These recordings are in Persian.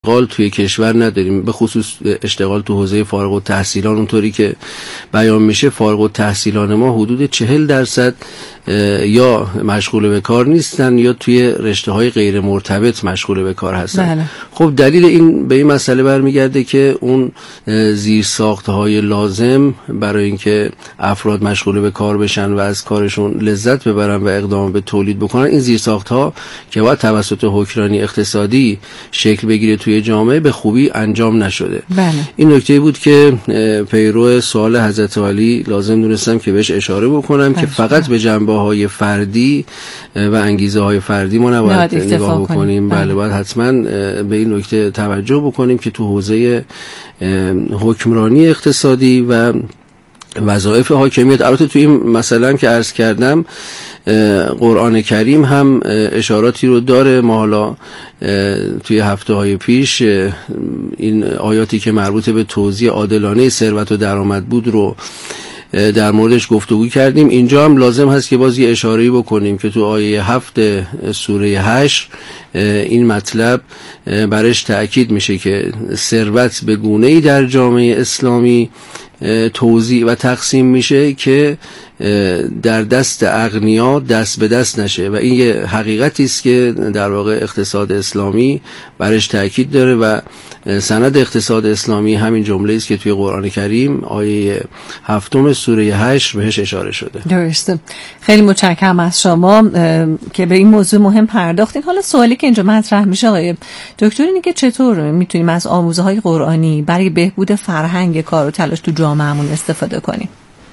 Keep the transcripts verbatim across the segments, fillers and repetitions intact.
اشتغال توی کشور نداریم، به خصوص اشتغال تو حوزه فارغ التحصیلان. اونطوری که بیان میشه فارغ التحصیلان ما حدود چهل درصد یا مشغول به کار نیستن یا توی رشته های غیر مرتبط مشغول به کار هستن. بله. خب دلیل این به این مسئله برمیگرده که اون زیرساخت‌های لازم برای اینکه افراد مشغول به کار بشن و از کارشون لذت ببرن و اقدام به تولید بکنن، این زیرساخت‌ها که باید توسط حکمرانی اقتصادی شکل بگیره توی جامعه به خوبی انجام نشده. بله. این نکته بود که پیرو سوال حضرت علی لازم دونستم که بهش اشاره بکنم که فقط به جنبه‌های فردی و انگیزه های فردی ما نباید نگاه بکنیم. بله باید حتما به این نکته توجه بکنیم که تو حوزه حکمرانی اقتصادی و وظایف حاکمیت، البته توی این مثلا که عرض کردم قرآن کریم هم اشاراتی رو داره. ما حالا توی هفته های پیش این آیاتی که مربوط به توزیع عادلانه ثروت و درآمد بود رو در موردش گفتگو کردیم. اینجا هم لازم هست که باز یه اشاره‌ای بکنیم که تو آیه هفت سوره هشت این مطلب برش تأکید میشه که ثروت به گونه‌ای در جامعه اسلامی توزیع و تقسیم میشه که در دست اغنیا دست به دست نشه و این یه حقیقتی است که در واقع اقتصاد اسلامی برش تأکید داره و سند اقتصاد اسلامی همین جمله است که توی قرآن کریم آیه هفتم سوره هشت بهش اشاره شده. درسته. خیلی متشکرم از شما که به این موضوع مهم پرداختین. حالا سوالی که اینجا مطرح میشه آقای دکتر اینه که چطور میتونیم از آموزه‌های قرآنی برای بهبود فرهنگ کار و تلاش تو جامعهمون استفاده کنیم؟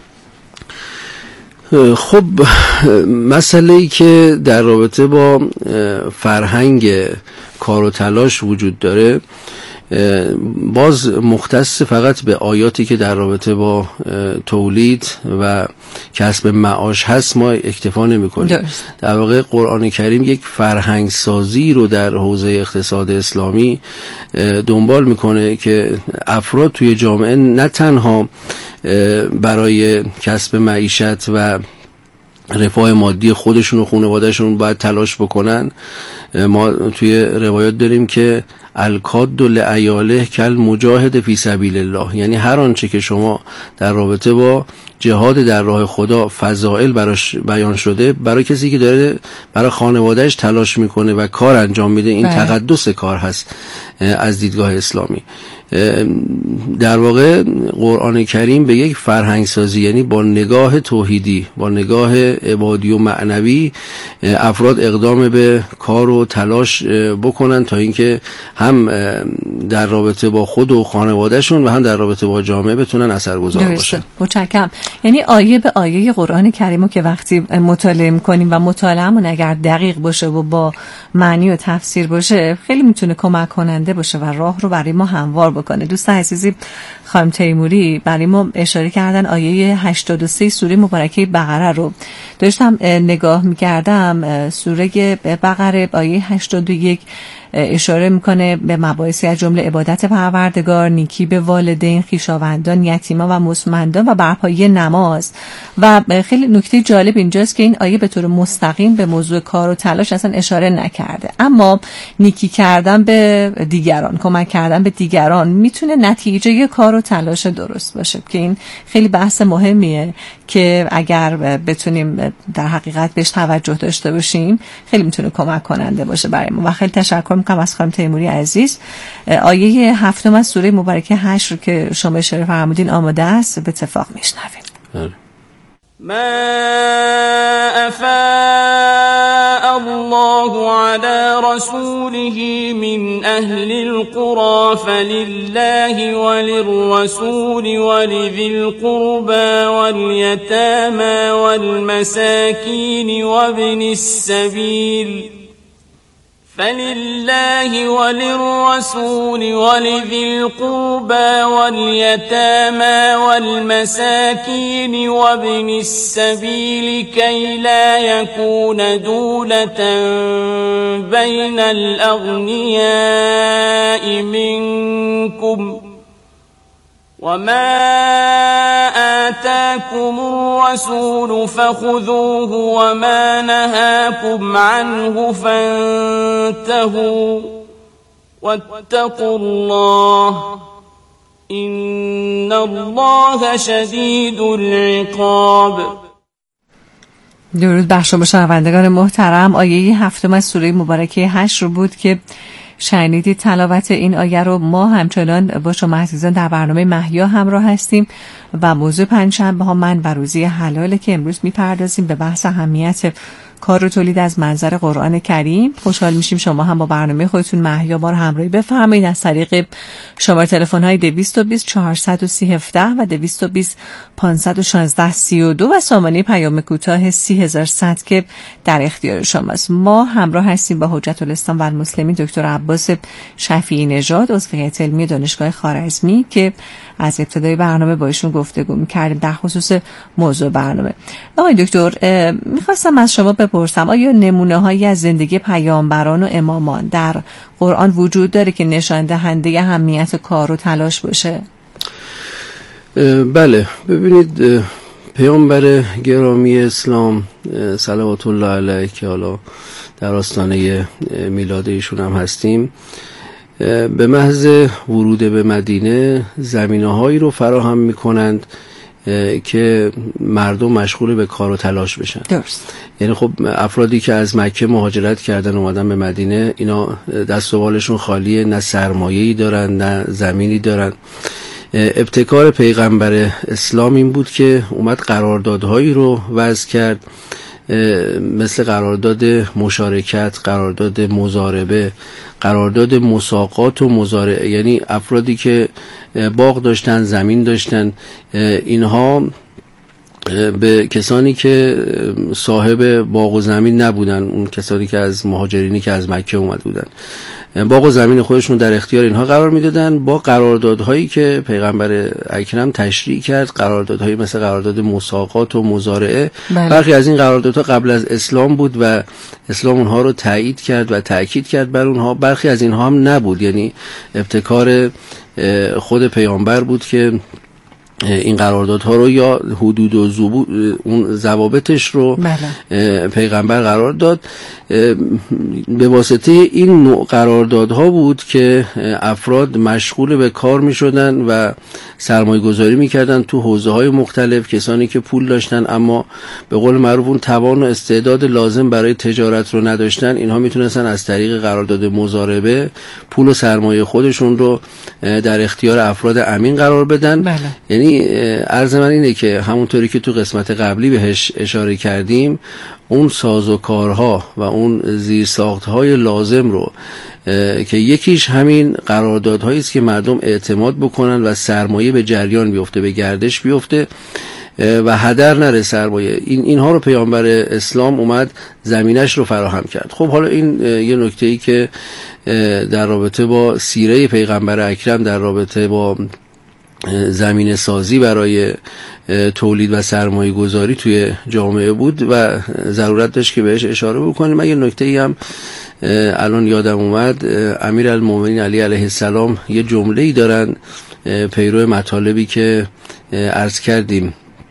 خب مسئله‌ای که در رابطه با فرهنگ کار و تلاش وجود داره باز مختص فقط به آیاتی که در رابطه با تولید و کسب معاش هست ما اکتفا نمی کنیم. در واقع قرآن کریم یک فرهنگ سازی رو در حوزه اقتصاد اسلامی دنبال میکنه که افراد توی جامعه نه تنها برای کسب معیشت و رفاه مادی خودشون و خانواده‌شون باید تلاش بکنن. ما توی روایات داریم که الکاد لعیاله کل مجاهد فی سبیل الله، یعنی هر آنچه که شما در رابطه با جهاد در راه خدا فضائل براش بیان شده، برای کسی که داره برای خانوادهش تلاش میکنه و کار انجام میده این بله. تقدس کار هست از دیدگاه اسلامی. در واقع قرآن کریم به یک فرهنگ سازی، یعنی با نگاه توحیدی، با نگاه عبادی و معنوی افراد اقدام به کار و تلاش بکنن تا اینکه هم در رابطه با خود و خانوادهشون و هم در رابطه با جامعه بتونن اثرگذار باشن. متشکرم. یعنی آیه به آیه قرآن کریمو که وقتی مطالعه می‌کنیم و مطالعه‌مون اگر دقیق باشه و با معنی و تفسیر باشه خیلی میتونه کمک کننده باشه و راه رو برای ما هموار بکنه. دوست عزیزی خانم تیموری برای ما اشاره کردن آیه هشتاد و سه سوره مبارکه بقره رو داشتم نگاه می‌کردم. سوره بقره آیه هشتاد و یک اشاره میکنه به مباحثی از جمله عبادت پروردگار، نیکی به والدین، خویشاوندان، یتیمان و مستمندان و برپایی نماز. و خیلی نکته جالب اینجاست که این آیه به طور مستقیم به موضوع کار و تلاش اصلا اشاره نکرده، اما نیکی کردن به دیگران، کمک کردن به دیگران میتونه نتیجه کار و تلاش درست باشه که این خیلی بحث مهمیه که اگر بتونیم در حقیقت بهش توجه داشته باشیم خیلی میتونه کمک کننده باشه برای ما. و خیلی تشکر میکنم از خانم تیموری عزیز. آیه هفتم از سوره مبارکه هشت رو که شما اشاره فرمودین آماده است، به اتفاق میشنویم. ما افاء الله على رسوله من اهل القرى فلله وللرسول ولذي القربى واليتامى والمساكين وابن السبيل فلله وللرسول ولذي القربى واليتامى والمساكين وابن السبيل كي لا يكون دولة بين الأغنياء منكم وما آتاكم الرسول فخذوه وما نهاكم عنه فانتهوا واتقوا الله این الله شدید العقاب. درود بر شما شنوندگان محترم. آیه هفتم از سوره مبارکه هشت رو بود که شنیدید. تلاوت این آیه رو ما همچنان با شما عزیزان در برنامه محیا همراه هستیم و موضوع پنجشنبه ها من و روزی حلاله که امروز میپردازیم به بحث اهمیت کار و تولید از منظر قرآن کریم. خوشحال میشیم شما هم با برنامه خودتون محیا ما رو همراهی بفرمایید از طریق شماره تلفن های دویست و بیست چهارصد و سی هفده و دویست و بیست پانصد و شانزده سی و دو و سامانه پیام کوتاه سی هزار و صد که در اختیار شماست. ما همراه هستیم با حجت الاسلام و المسلمین دکتر عباس شفیعی نژاد، عضو هیئت علمی دانشگاه خوارزمی که از ابتدای برنامه با ایشون گفتگو می‌کردیم در خصوص موضوع برنامه. آقای دکتر، می‌خواستم از شما بپرسم آیا نمونه‌هایی از زندگی پیامبران و امامان در قرآن وجود داره که نشان دهنده اهمیت کار و تلاش باشه؟ بله، ببینید پیامبر گرامی اسلام صلوات الله علیه که حالا در آستانه میلاد ایشون هم هستیم، به محض ورود به مدینه زمینه‌هایی رو فراهم می‌کنند که مردم مشغول به کار و تلاش بشن. درست. یعنی خب افرادی که از مکه مهاجرت کردن اومدن به مدینه، اینا دست و بالشون خالیه، نه سرمایه‌ای دارن نه زمینی دارن. ابتکار پیغمبر اسلام این بود که اومد قراردادهایی رو وضع کرد، مثل قرارداد مشارکت، قرارداد مضاربه، قرارداد مساقات و مزارعه. یعنی افرادی که باغ داشتن، زمین داشتن، اینها به کسانی که صاحب باغ و زمین نبودن، اون کسانی که از مهاجرینی که از مکه اومد بودن، باغ و زمین خودشون در اختیار اینها قرار میدادن با قراردادهایی که پیغمبر اکرم تشریع کرد، قراردادهایی مثل قرارداد مساقات و مزارعه. برخی از این قراردادها قبل از اسلام بود و اسلام اونها رو تایید کرد و تاکید کرد بر اونها. برخی از اینها هم نبود، یعنی ابتکار خود پیامبر بود که این قراردادها رو یا حدود و ضبط اون ضوابطش رو بله. پیغمبر قرار داد. به واسطه این نوع قراردادها بود که افراد مشغول به کار می شدن و سرمایه گذاری می کردن تو حوزه های مختلف. کسانی که پول داشتن اما به قول معروف اون توان و استعداد لازم برای تجارت رو نداشتن، اینها می تونستن از طریق قرارداد مضاربه پول و سرمایه خودشون رو در اختیار افراد امین قرار بدن. بله. یعنی عرض من اینه که همونطوری که تو قسمت قبلی بهش اشاره کردیم، اون سازوکارها و اون زیرساختهای لازم رو که یکیش همین قراردادهایی است که مردم اعتماد بکنن و سرمایه به جریان بیفته، به گردش بیفته و هدر نره سرمایه، این اینها رو پیامبر اسلام اومد زمینش رو فراهم کرد. خب حالا این یه نکته‌ای که در رابطه با سیره پیغمبر اکرم، در رابطه با زمین سازی برای تولید و سرمایه گذاری توی جامعه بود و ضرورت داشت که بهش اشاره بکنیم. من یه نکته‌ای هم الان یادم اومد، امیرالمومنین علی علیه السلام یه جمله‌ای دارن پیرو مطالبی که عرض کردیم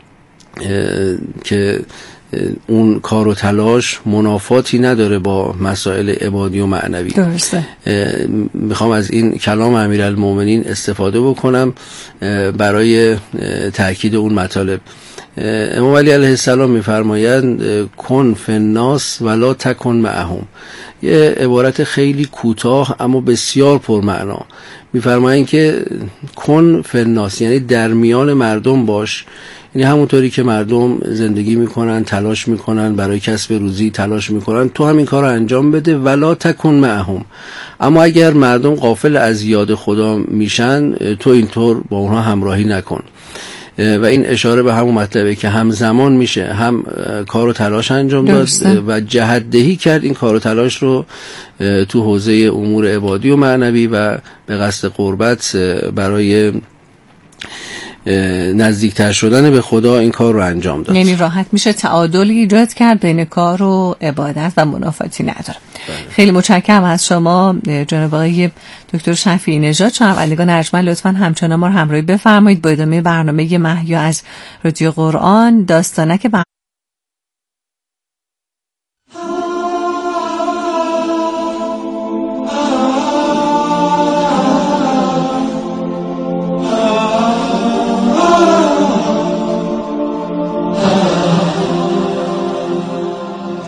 که اون کار و تلاش منافاتی نداره با مسائل عبادی و معنوی. درسته. میخوام از این کلام امیرالمومنین استفاده بکنم برای تأکید اون مطالب. امام علی علیه السلام میفرمایند کن فی الناس ولا تکن معهم. یه عبارت خیلی کوتاه اما بسیار پرمعنا. میفرمایند که کن فی الناس یعنی در میان مردم باش، یعنی همونطوری که مردم زندگی میکنن، تلاش میکنن، برای کسب روزی تلاش میکنن، تو هم این کار رو انجام بده. ولا تکن معهم، اما اگر مردم غافل از یاد خدا میشن، تو اینطور با اونها همراهی نکن. و این اشاره به همون مطلبه که همزمان میشه هم کار و تلاش انجام داد و جهت‌دهی کرد این کار و تلاش رو تو حوزه امور عبادی و معنوی و به قصد قربت برای نزدیکتر شدن به خدا این کار رو انجام داد. یعنی راحت میشه تعادل ایجاد کرد بین کار و عبادت و منافاتی نداره. بله. خیلی متشکرم از شما جناب آقای دکتر شفیعی نژاد. شنوندگان ارجمند لطفاً همچنان ما رو همراهی بفرمایید با ادامه برنامه محیا از رادیو قرآن. داستانک بر...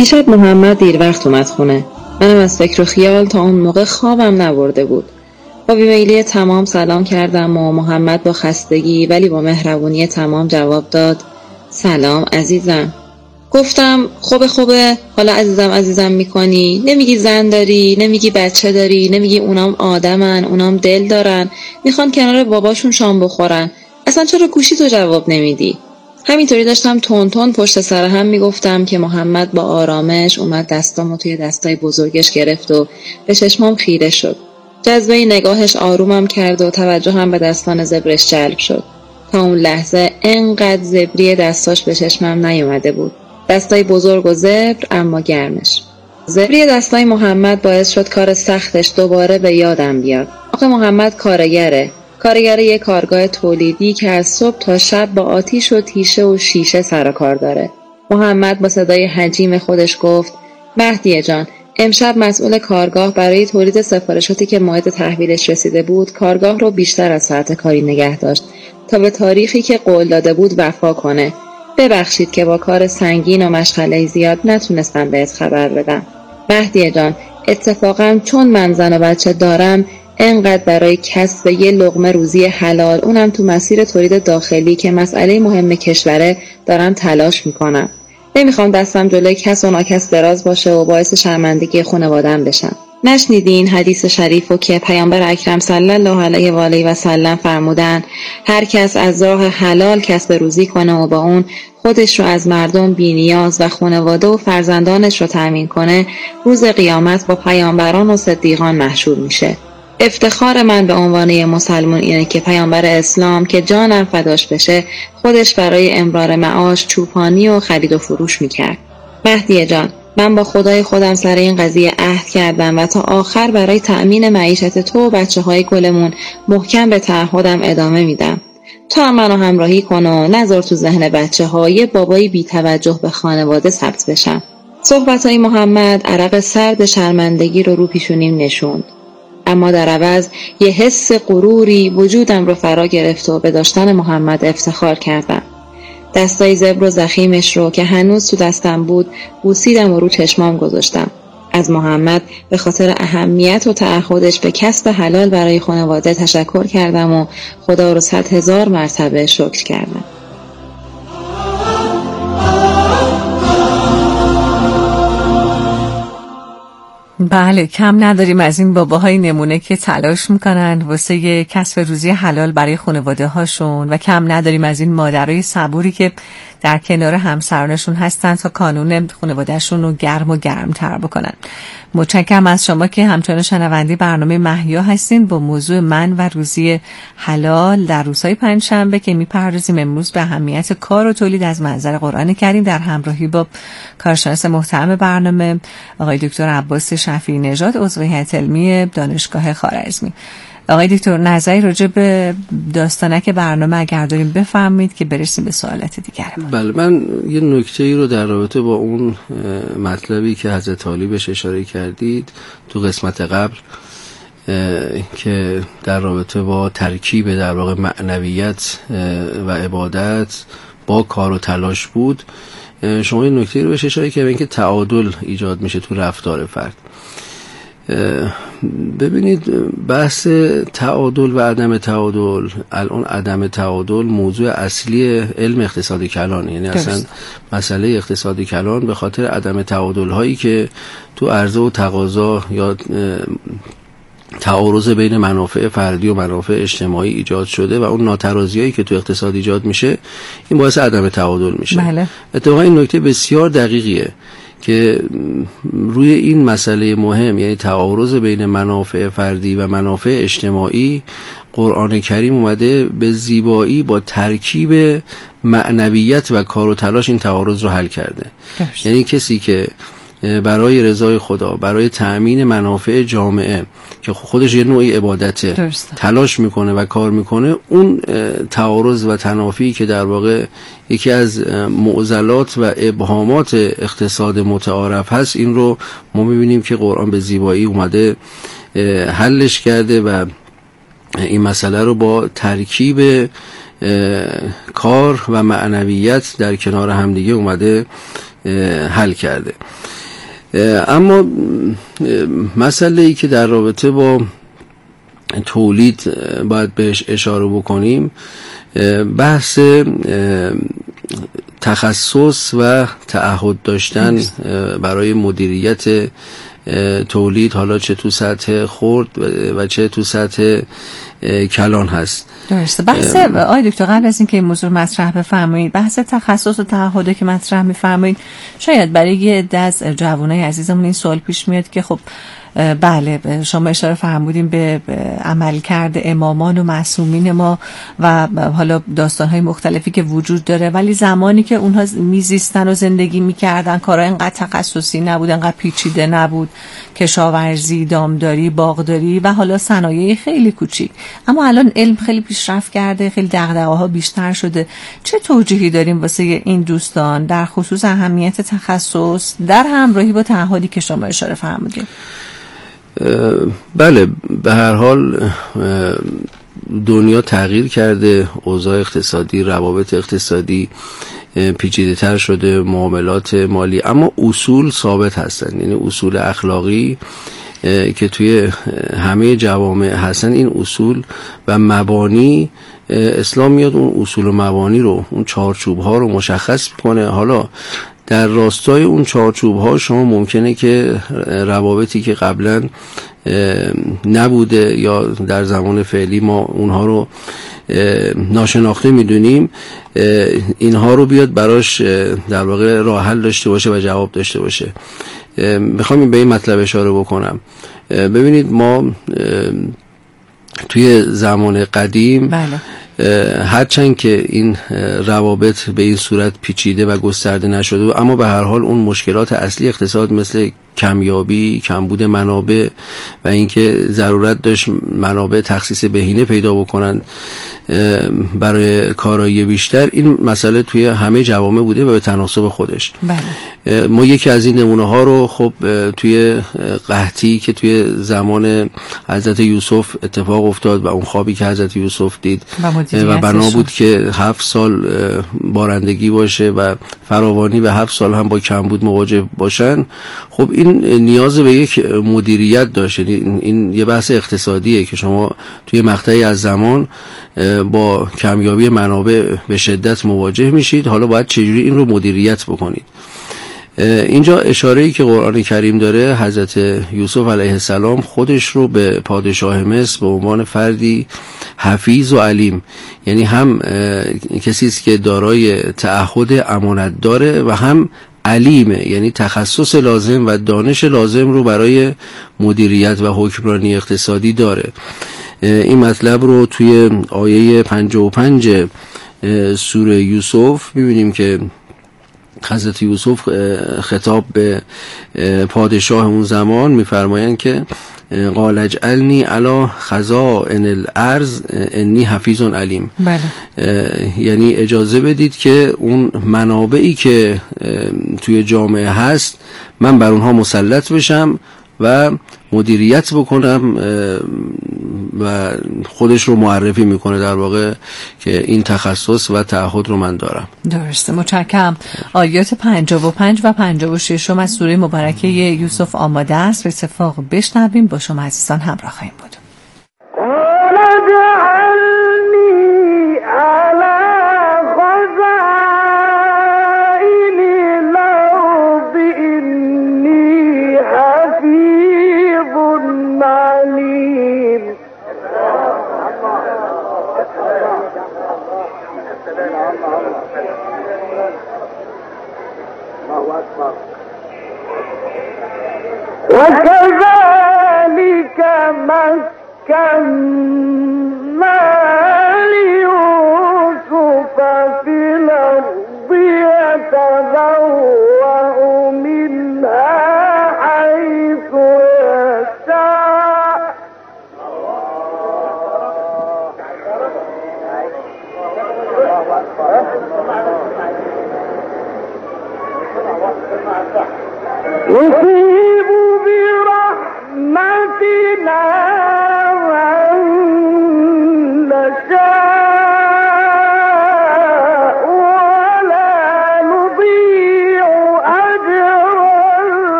دیشب محمد دیر وقت اومد خونه. منم از فکر و خیال تا اون موقع خوابم نبرده بود. با بیمیلی تمام سلام کردم و محمد با خستگی ولی با مهربونی تمام جواب داد سلام عزیزم. گفتم خوبه خوبه، حالا عزیزم عزیزم میکنی، نمیگی زن داری، نمیگی بچه داری، نمیگی اونام آدمن، اونام دل دارن، میخوان کنار باباشون شام بخورن، اصلا چرا گوشی تو جواب نمیدی؟ همینطوری داشتم تون تون پشت سر هم میگفتم که محمد با آرامش اومد دستامو توی دستای بزرگش گرفت و به چشمام خیره شد. جذبه نگاهش آرومم کرد و توجهم به دستان زبرش جلب شد. تا اون لحظه انقدر زبری دستاش به چشمم نیومده بود. دستای بزرگ و زبر اما گرمش. زبری دستای محمد باعث شد کار سختش دوباره به یادم بیاد. آخه محمد کارگره. کارگر یک کارگاه تولیدی که از صبح تا شب با آتیش و تیشه و شیشه سر و کار داره. محمد با صدای حجیم خودش گفت مهدی جان، امشب مسئول کارگاه برای تولید سفارشاتی که موعد تحویلش رسیده بود کارگاه رو بیشتر از ساعت کاری نگه داشت تا به تاریخی که قول داده بود وفا کنه. ببخشید که با کار سنگین و مشغله زیاد نتونستم بهت خبر بدم. مهدی جان، اتفاقا چون من زن و بچه دارم انقدر برای کسب یه لقمه روزی حلال اونم تو مسیر تولید داخلی که مسئله مهم کشوره دارم تلاش میکنم. نمیخوام دستم جلوی کس و ناکس دراز باشه و باعث شرمندگی خانواده‌ام بشم. نشنیدین حدیث شریفو که پیامبر اکرم صلی الله علیه و آله و سلم فرمودن هر کس از راه حلال کسب روزی کنه و با اون خودش رو از مردم بی‌نیاز و خانواده و فرزندانش رو تأمین کنه روز قیامت با پیامبران و صدیقان محشور میشه. افتخار من به عنوان مسلمان اینه که پیامبر اسلام که جانم فداش بشه خودش برای امرار معاش چوپانی و خرید و فروش میکرد. مهدی جان، من با خدای خودم سر این قضیه عهد کردم و تا آخر برای تأمین معیشت تو و بچه های گلمون محکم به تعهدم ادامه میدم. تا منو همراهی کن و نذار تو ذهن بچه های بابایی بی توجه به خانواده ثبت بشم. صحبت های محمد عرق سرد شرمندگی رو رو پیشونیم نشوند. اما در عوض یه حس غروری وجودم رو فرا گرفت و به داشتن محمد افتخار کردم. دستای زبر و زخیمش رو که هنوز تو دستم بود بوسیدم و رو چشمام گذاشتم. از محمد به خاطر اهمیت و تعهدش به کسب حلال برای خانواده تشکر کردم و خدا رو صد هزار مرتبه شکر کردم. بله، کم نداریم از این باباهای نمونه که تلاش میکنن واسه کسب روزی حلال برای خانواده هاشون و کم نداریم از این مادرای صبوری که در کنار همسرانشون هستن تا کانون خانوادهشون رو گرم و گرمتر بکنن. متشکرم از شما که همچنان شنونده برنامه محیا هستین با موضوع من و روزی حلال در روزهای پنجشنبه که میپردازیم امروز به اهمیت کار و تولید از منظر قرآن کریم در همراهی با کارشناس محترم برنامه آقای دکتر عباس شفیعی نژاد عضو هیئت علمی دانشگاه خوارزمی. آقای دکتر نظری راجع به داستانک برنامه اگر داریم بفهمید که برسیم به سوالات دیگر. بله، من یه نکته ای رو در رابطه با اون مطلبی که حضرت علی بهش اشاره کردید تو قسمت قبل که در رابطه با ترکیب در واقع معنویت و عبادت با کار و تلاش بود، شما این نکته رو بهش اشاره کردید که تعادل ایجاد میشه تو رفتار فرد. ببینید بحث تعادل و عدم تعادل، الان عدم تعادل موضوع اصلی علم اقتصادی کلانه، یعنی اصلا مسئله اقتصادی کلان به خاطر عدم تعادل هایی که تو عرضه و تقاضا یا تعارض بین منافع فردی و منافع اجتماعی ایجاد شده و اون ناترازیایی که تو اقتصاد ایجاد میشه این باعث عدم تعادل میشه. بله. اتفاقا این نکته بسیار دقیقیه که روی این مسئله مهم، یعنی تعارض بین منافع فردی و منافع اجتماعی، قرآن کریم اومده به زیبایی با ترکیب معنویت و کار و تلاش این تعارض رو حل کرده. درست. یعنی کسی که برای رضای خدا، برای تأمین منافع جامعه که خودش یه نوعی عبادته، درست، تلاش میکنه و کار میکنه، اون تعارض و تنافی که در واقع یکی از معضلات و ابهامات اقتصاد متعارف هست، این رو ما میبینیم که قرآن به زیبایی اومده حلش کرده و این مسئله رو با ترکیب کار و معنویت در کنار همدیگه اومده حل کرده. اما مسئله ای که در رابطه با تولید باید بهش اشاره بکنیم بحث تخصص و تعهد داشتن برای مدیریت تولید، حالا چه تو سطح خرد و چه تو سطح کلان هست. درسته. بحث آقای دکتر قبل از اینکه این موضوع مطرح بفرمایید، بحث تخصص و تعهد که مطرح میفرمایید، شاید برای یه عده از جوانای عزیزمون این سوال پیش میاد که خب بله شما اشاره فرمودین به عملکرد امامان و معصومین ما و حالا داستان‌های مختلفی که وجود داره، ولی زمانی که اونها میزیستن و زندگی میکردن کارهای اینقدر تخصصی نبود، اینقدر پیچیده نبود، کشاورزی، دامداری، باغداری و حالا صنایع خیلی کوچیک. اما الان علم خیلی پیشرفت کرده، خیلی دغدغه‌ها بیشتر شده. چه توجیهی داریم واسه این دوستان در خصوص اهمیت تخصص در همراهی با تعهدی که شما اشاره فرمودید؟ بله، به هر حال دنیا تغییر کرده، اوضاع اقتصادی، روابط اقتصادی پیچیده تر شده، معاملات مالی، اما اصول ثابت هستن. یعنی اصول اخلاقی که توی همه جوامع هستن، این اصول و مبانی، اسلام میاد اون اصول و مبانی رو، اون چارچوب ها رو مشخص میکنه. حالا در راستای اون چارچوب ها شما ممکنه که روابطی که قبلا نبوده یا در زمان فعلی ما اونها رو ناشناخته میدونیم، اینها رو بیاد براش در واقع راه حل داشته باشه و جواب داشته باشه. میخوام به این مطلب اشاره بکنم. ببینید ما توی زمان قدیم بله. هرچند که این روابط به این صورت پیچیده و گسترده نشده، اما به هر حال اون مشکلات اصلی اقتصاد مثل کمیابی، کمبود منابع و اینکه ضرورت داشت منابع تخصیص بهینه پیدا بکنن برای کارایی بیشتر، این مسئله توی همه جوامع بوده و به تناسب خودش. بله. ما یکی از این نمونه ها رو خب توی قحطی که توی زمان حضرت یوسف اتفاق افتاد و اون خوابی که حضرت یوسف دید و بنا بود که هفت سال بارندگی باشه و فراوانی و هفت سال هم با کمبود مواجه باشن، خب این نیاز به یک مدیریت داشت. این, این یه بحث اقتصادیه که شما توی مقطعی از زمان با کمیابی منابع به شدت مواجه میشید، حالا باید چجوری این رو مدیریت بکنید. اینجا اشاره‌ای که قرآن کریم داره، حضرت یوسف علیه السلام خودش رو به پادشاه مصر به عنوان فردی حفیظ و علیم، یعنی هم کسی است که دارای تعهد امانت داره و هم علیمه، یعنی تخصص لازم و دانش لازم رو برای مدیریت و حکمرانی اقتصادی داره. این مطلب رو توی آیه پنجاه و پنج سوره یوسف می‌بینیم که حضرت یوسف خطاب به پادشاه اون زمان می‌فرمایند که قال اجعلنی علی خزائن الارض انی حفیظ علیم. بله. یعنی اجازه بدید که اون منابعی که توی جامعه هست من بر اونها مسلط بشم و مدیریت بکنم و خودش رو معرفی میکنه در واقع که این تخصص و تعهد رو من دارم. درسته، متشکرم. آیات پنجاه و پنج و پنجاه و شش از سوره مبارکه یوسف آماده است. اتفاق بشنویم، با شما عزیزان همراه خواهیم بود. وكذلك مس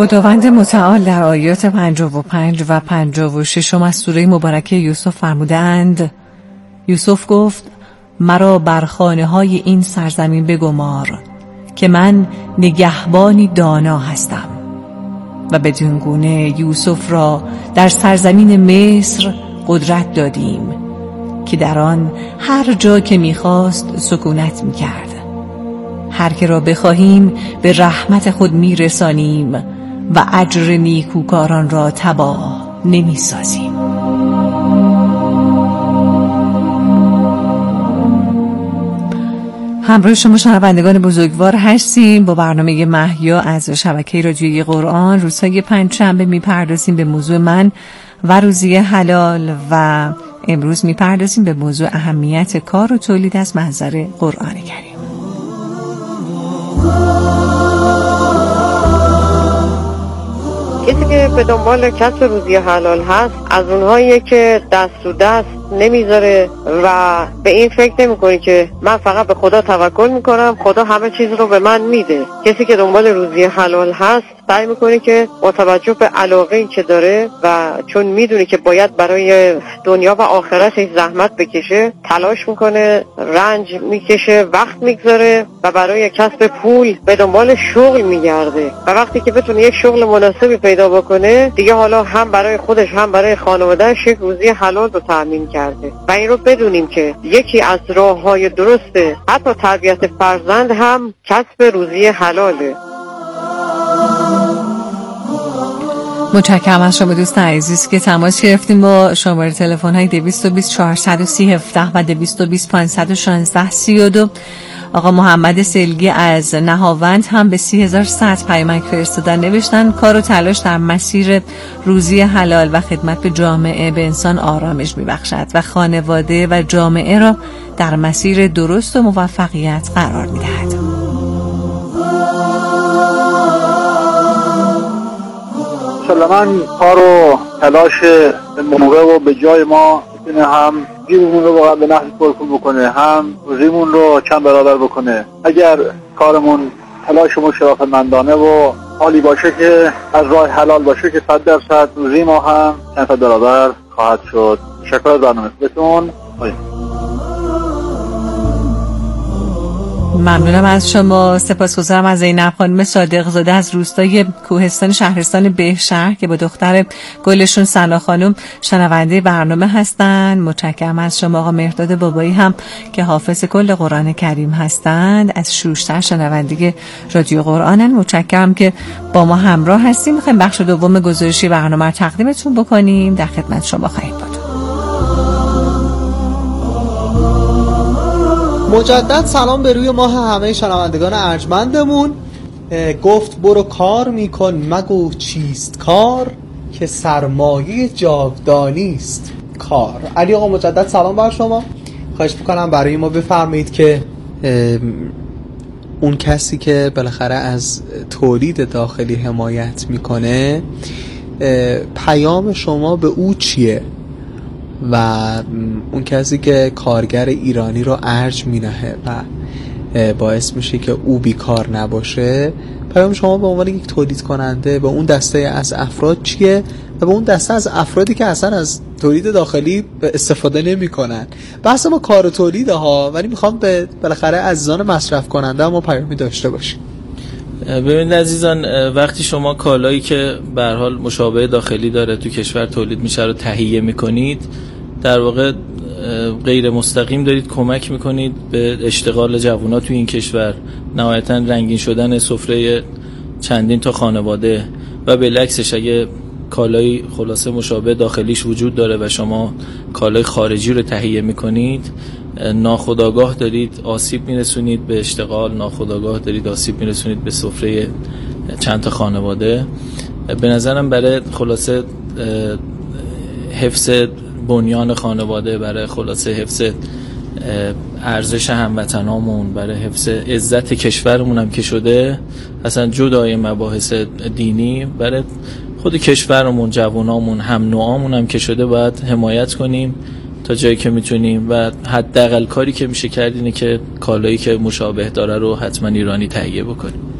خداوند متعال در آیات پنجاه و پنج و پنجاه و شش از سوره مبارکه یوسف فرمودند: یوسف گفت مرا بر خانه های این سرزمین بگمار که من نگهبانی دانا هستم. و بدین گونه یوسف را در سرزمین مصر قدرت دادیم که در آن هر جا که می‌خواست سکونت می‌کرد. هر که را بخواهیم به رحمت خود می‌رسانیم و اجر نیکوکاران را تباه نمی‌سازیم. همراه شما شنوندگان بزرگوار هستیم با برنامه مهیا از شبکه رادیویی قرآن. روزهای پنجشنبه میپردازیم به موضوع من و روزی حلال و امروز میپردازیم به موضوع اهمیت کار و تولید از منظر قرآن کریم. کسی که به دنبال کسب روزی حلال هست از اونهاییه که دست و دست نمیذاره و به این فکر نمیکنه که من فقط به خدا توکل میکنم، خدا همه چیز رو به من میده. کسی که دنبال روزی حلال هست سعی میکنه که با توجه به علاقه‌ای که داره و چون میدونه که باید برای دنیا و آخرتش زحمت بکشه، تلاش میکنه، رنج میکشه، وقت میگذاره و برای کسب پول به دنبال شغل میگرده و وقتی که بتونه یک شغل مناسبی پیدا بکنه دیگه حالا هم برای خودش هم برای خانواده‌اش یک روزی حلال رو تامین کرده. و این رو بدونیم که یکی از راه‌های درسته حتی تربیت فرزند هم کسب روزی حلاله. متشکرم از شما دوست عزیز که تماس گرفتیم. با شماره تلفن های دویست و بیست چهارصد و سی هفده و دویست و بیست پانصد و شانزده سی و دو. آقا محمد سلگی از نهاوند هم به سی هزار صد پیامک فرستادن، نوشتن کار و تلاش در مسیر روزی حلال و خدمت به جامعه به انسان آرامش میبخشد و خانواده و جامعه را در مسیر درست و موفقیت قرار میدهد. مسلماً کار و تلاش به موقع و به جای ما میتونه هم جیبمون رو واقعا به نحوی پرپول بکنه، هم روزیمون رو چند برابر بکنه. اگر کارمون تلاشمون شرافتمندانه و عالی باشه که از راه حلال باشه که صد درصد روزی ما هم چند تا برابر خواهد شد. تشکر از برنامه بهتون. ممنونم از شما. سپاسگزارم از زینب خانم صادق زاده از روستای کوهستان شهرستان بهشهر که با دختر گلشون سنا خانم شنونده برنامه هستند. متشکرم از شما. آقا مهرداد بابایی هم که حافظ کل قرآن کریم هستند از شوشتر شنونده رادیو قرآنن. متشکرم که با ما همراه هستیم. میخوایم بخش دوم گزارشی برنامه رو تقدیمتون بکنیم. در خدمت شما خواهیم بود. مجدد سلام به روی ماه همه شنوندگان ارجمندمون. گفت برو کار میکن مگو چیست کار که سرمایه جاودانی است کار. علی آقا مجدد سلام بر شما. خواهش میکنم برای ما بفرمایید که اون کسی که بالاخره از تولید داخلی حمایت میکنه پیام شما به او چیه و اون کسی که کارگر ایرانی رو ارج مینهه و باعث میشه که او بیکار نباشه، پیام شما به عنوان یک تولید کننده به اون دسته از افراد چیه و به اون دسته از افرادی که اصلا از تولید داخلی استفاده نمی کنن؟ بحث ما کار و تولیده ها، ولی میخوام به بالاخره عزیزان مصرف کننده ما پیامی داشته باشیم. ببینید عزیزان، وقتی شما کالایی که به هر حال مشابه داخلی داره تو کشور تولید میشه رو تهیه میکنید، در واقع غیر مستقیم دارید کمک میکنید به اشتغال جوونا تو این کشور، نهایتا رنگین شدن سفره چندین تا خانواده. و بالعکسش اگه کالای خلاصه مشابه داخلیش وجود داره و شما کالای خارجی رو تهیه میکنید، ناخودآگاه دارید آسیب میرسونید به اشتغال، ناخودآگاه دارید آسیب میرسونید به سفره چند تا خانواده. به نظرم برای خلاصه حفظ بنیان خانواده، برای خلاصه حفظ ارزش هموطنامون، برای حفظ عزت کشورمون هم که شده، اصلا جدای مباحث دینی، برای خود کشورمون، جوانامون، هم نوعامون هم که شده باید حمایت کنیم تا جایی که میتونیم و حداقل کاری که میشه کرد اینه که کالایی که مشابه داره رو حتما ایرانی تهیه بکنیم.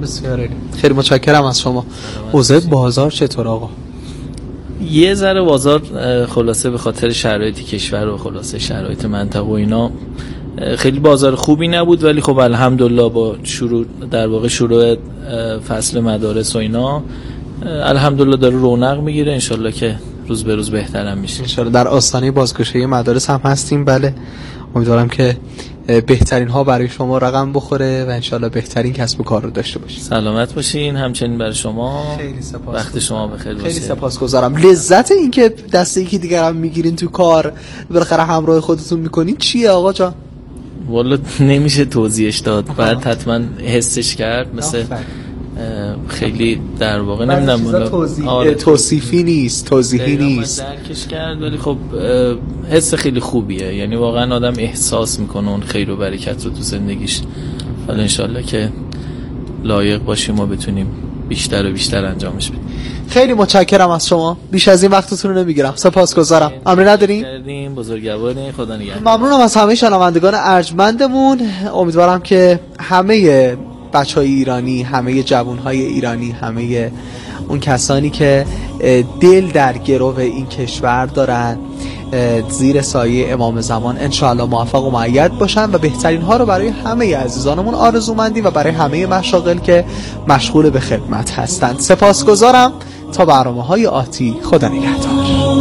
بسیار خیلی متشکرم از شما. اوضاع بازار چطور آقا؟ یه ذره بازار خلاصه به خاطر شرایط کشور و خلاصه شرایط منطقه و اینا خیلی بازار خوبی نبود، ولی خب الحمدلله با شروع در واقع شروع فصل مدارس و اینا الحمدلله داره رونق میگیره. انشالله که روز به روز بهترم میشه. انشالله در آستانه بازگشایی مدارس هم هستیم. بله امیدوارم که بهترین ها برای شما رقم بخوره و انشالله بهترین کسب و کار رو داشته باشید. سلامت باشین. همچنین برای شما. خیلی سپاس. وقت شما بخیر باشه. خیلی سپاسگزارم. لذت این که دست یکی دیگر هم میگیرین تو کار بالاخره همراه خودتون میکنین چیه آقا جان؟ والا نمیشه توضیحش داد، بعد حتما حسش کرد. مثل خیلی در واقع نمیدونم توضیح... آره توصیفی نیست، توضیحی نیست، درکش کرد، ولی خب حس خیلی خوبیه. یعنی واقعا آدم احساس میکنه اون خیر و برکت رو تو زندگیش. حالا انشالله که لایق باشیم و بتونیم بیشتر و بیشتر انجامش بدیم. خیلی متشکرم از شما. بیش از این وقتتون رو نمیگیرم. سپاسگزارم. امری ندارین؟ کردیم. بزرگوارین. خدا نگهدار. ممنونم از همه شنوندگان ارجمندمون. امیدوارم که همه بچهای ایرانی، همه جوانهای ایرانی، همه اون کسانی که دل در گرو این کشور دارن زیر سایه امام زمان انشاءالله موفق و مؤید باشن و بهترین ها رو برای همه عزیزانمون آرزومندی و برای همه مشاغل که مشغول به خدمت هستند. سپاسگزارم. تا برنامه‌های آتی. خدا نگهدار.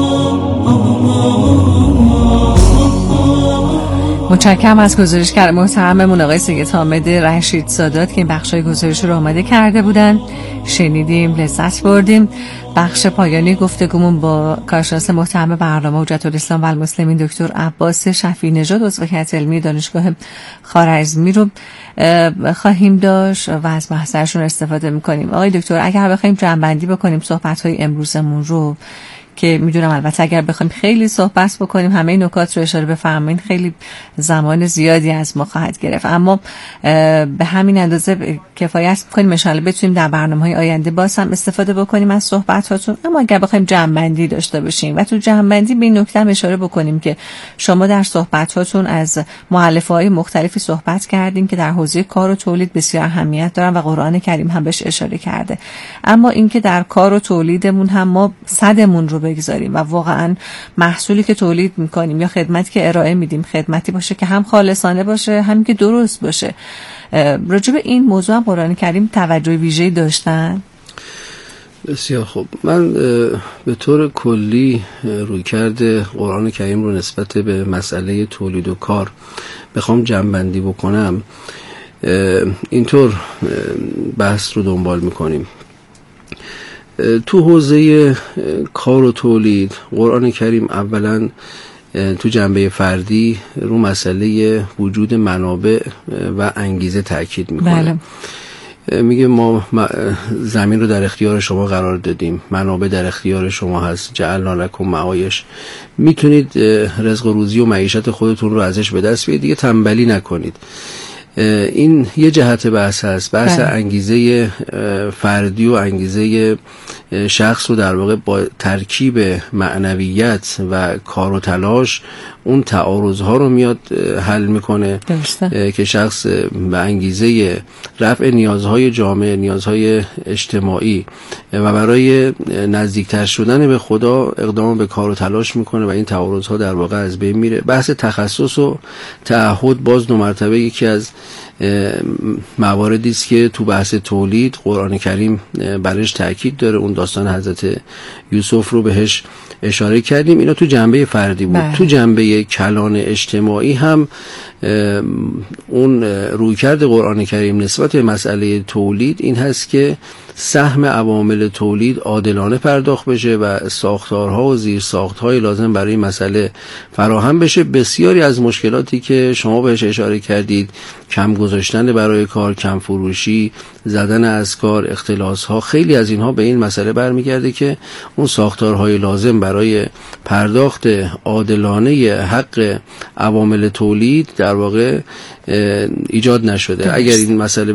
متشکرم از گزارشگر محترممون آقای سید حامد رشید سادات که این بخشای گزارش رو آماده کرده بودن. شنیدیم، لذت بردیم. بخش پایانی گفتگومون با کارشناس محترم برنامه حجت الاسلام و المسلمین دکتر عباس شفیع نژاد عضو هیئت علمی دانشگاه خوارزمی رو خواهیم داشت و از محضرشون استفاده میکنیم. آقای دکتر اگر بخوایم جمع‌بندی بکنیم صحبت‌های امروزمون رو، که میدونم البته اگر بخوایم خیلی صحبت بکنیم همه نکات رو اشاره بفرمایین خیلی زمان زیادی از ما خواهد گرفت، اما به همین اندازه کفایت می‌کنیم ان شاءالله بتونیم در برنامه‌های آینده باز هم استفاده بکنیم از صحبتاتون. اما اگر بخوایم جمع‌بندی داشته باشیم و تو جمع‌بندی به این نکته اشاره بکنیم که شما در صحبتاتون از مؤلفه‌های مختلفی صحبت کردیم که در حوزه کار و تولید بسیار اهمیت دارن و قرآن کریم هم بهش اشاره کرده، اما اینکه در کار و تولیدمون هم ما صدمون رو بگذاریم و واقعا محصولی که تولید میکنیم یا خدمتی که ارائه میدیم خدمتی باشه که هم خالصانه باشه هم که درست باشه. راجع به این موضوع هم قرآن کریم توجه ویژه‌ای داشتن؟ بسیار خوب. من به طور کلی رویکرد قرآن کریم رو نسبت به مسئله تولید و کار بخوام جمع‌بندی بکنم اینطور بحث رو دنبال میکنیم. تو حوزه کار و تولید قرآن کریم اولا تو جنبه فردی رو مسئله وجود منابع و انگیزه تاکید میکنه. بله. میگه ما زمین رو در اختیار شما قرار دادیم، منابع در اختیار شما هست، جعلنا لکم معایش، میتونید رزق و روزی و معیشت خودتون رو ازش به دست بیارید، دیگه تنبلی نکنید. این یه جهت بحث هست، بحث بله. انگیزه فردی و انگیزه شخص رو در واقع با ترکیب معنویت و کار و تلاش اون تعارض ها رو میاد حل میکنه که شخص به انگیزه رفع نیازهای جامعه، نیازهای اجتماعی و برای نزدیکتر شدن به خدا اقدام به کار و تلاش میکنه و این تعارض ها در واقع از بین میره. بحث تخصص و تعهد باز دو مرتبه یکی از مواردی است که تو بحث تولید قرآن کریم برش تاکید داره. اون داستان حضرت یوسف رو بهش اشاره کردیم. اینا تو جنبه فردی بود. بله. تو جنبه کلان اجتماعی هم اون رویکرد قرآن کریم نسبت به مسئله تولید این هست که سهم عوامل تولید عادلانه پرداخت بشه و ساختارها و زیر ساختهای لازم برای مسئله فراهم بشه. بسیاری از مشکلاتی که شما بهش اشاره کردید، کم گذاشتن برای کار، کم فروشی، زدن از کار، اختلاسها، خیلی از اینها به این مسئله برمیگرده که اون ساختارهای لازم برای پرداخت عادلانه حق عوامل تولید در واقع ایجاد نشده. اگر این مسئله